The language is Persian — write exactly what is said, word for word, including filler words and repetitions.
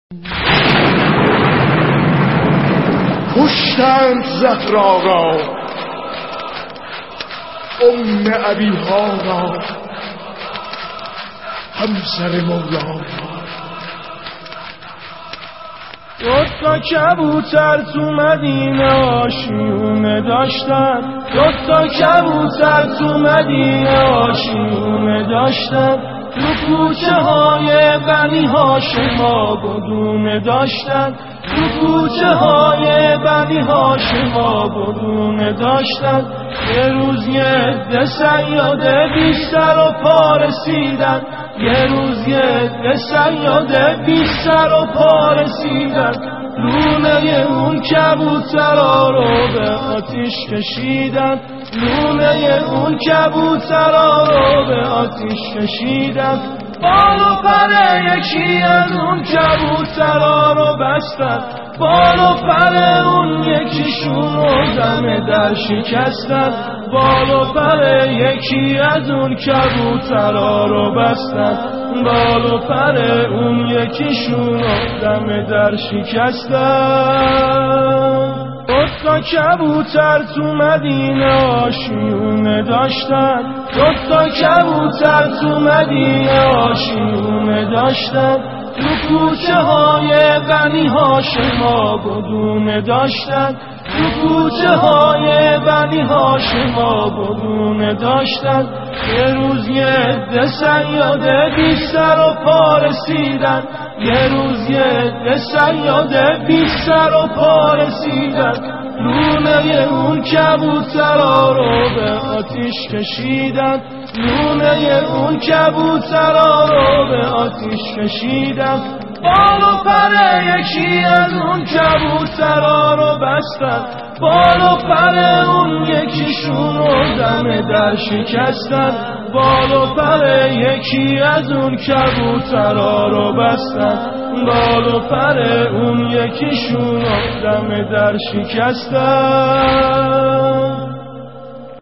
کشتند زهرا را، ام ابیها را، همسر مولا را. دوتا کبوتر تو مدینه آشیونه داشتن، دوتا کبوتر تو مدینه آشیونه داشتن، تو کوچه های بنی هاشم آبادونه داشتن، تو کوچه های بنی هاشم آبادونه داشتن. یه روز یه عده صیاده بیشتر و پا رسیدن، یه روز یه عده صیاده بیشتر و پا رسیدن، لونه اون کبوترها رو به آتیش کشیدن، لونه اون کبوترها رو به آتیش کشیدن. بال و پر یکی از اون کبوترها رو بستن، بال و پر اون یکیشون رو دم در شکستن، بال و پر یکی از اون کبوترها رو بستن، بال و پر اون یکیشون رو دم در شکستن. دوتا کبوتر تو مدینه آشیونه داشتن، دوتا کبوتر تو مدینه آشیونه داشتن، تو کوچه های بنی هاشم آبادونه داشتن، تو کوچه های بنی هاشم آبادونه داشتن. یه روز یه عده صیاده بیشتر و پا رسیدن، یه روز یه عده صیاده بیشتر و پا رسیدن، لونه اون کبوترها رو به آتیش کشیدن، لونه اون کبوترها رو به آتیش کشیدن. بال و پر یکی از اون کبوترها رو بستن، بال و پر اون یکیشون رو دم در شکستن، بال و پر یکی از اون کبوترها رو بستن، بال و پر اون یکیشون رو دم در شکستن.